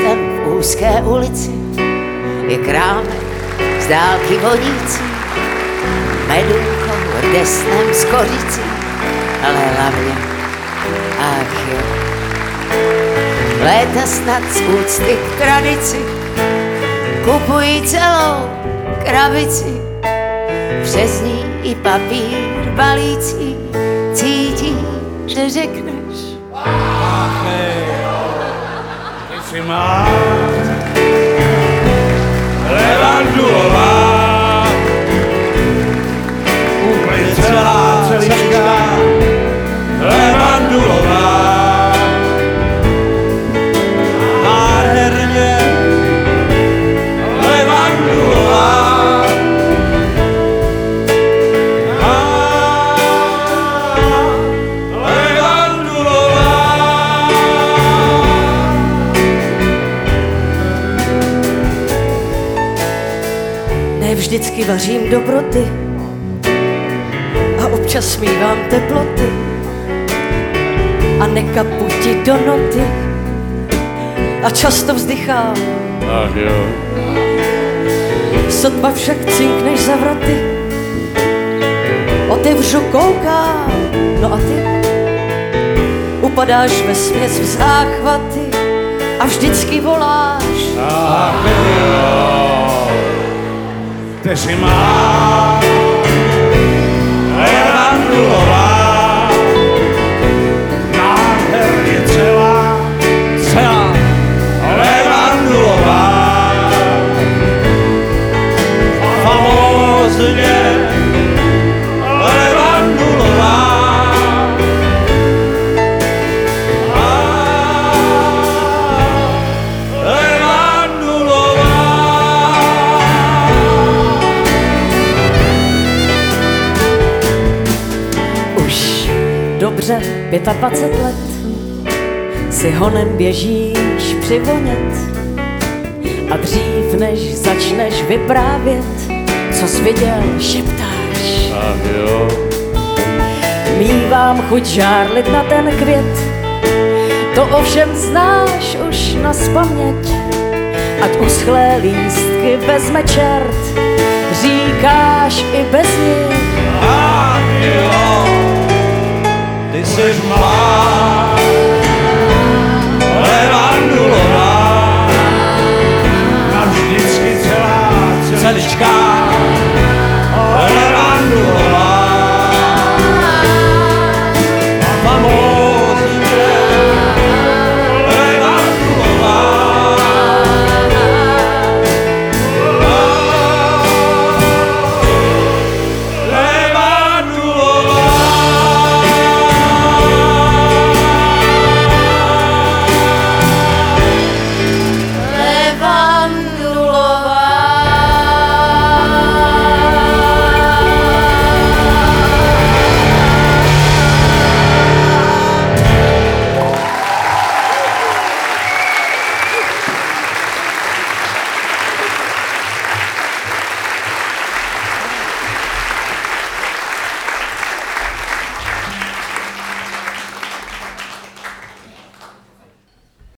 rohem v úzké ulici je krámek z dálky vonící medunkou, desnem s kořicí, ale hlavně, ach jo, léta snad z úcty k tradici kupují celou krabici, přes ní i papír balící, cítí, že řekneš. Ach ty si má levandulová, úplně celá celička, levandulová, nádherně levandulová, levandulová. Ne vždycky vařím dobroty a občas smívám teploty a nekapu ti do noty a často vzdychám. Ach jo. Sotva však cinkneš za vraty, otevřu, koukám, no a ty upadáš vesměs v záchvaty a vždycky voláš. Ach jo. Ty si má levandulová, nádherně celá levandulová, famózně levandulová, levandulová. Dobře 25 let si honem běžíš přivonět a dřív než začneš vyprávět, co jsi viděl, šeptáš. Ach jo. Mívám chuť žárlit na ten květ, to ovšem znáš už naspaměť, ať uschlé lístky vezme čert, říkáš i bez nich. Ach jo. Ty jsi má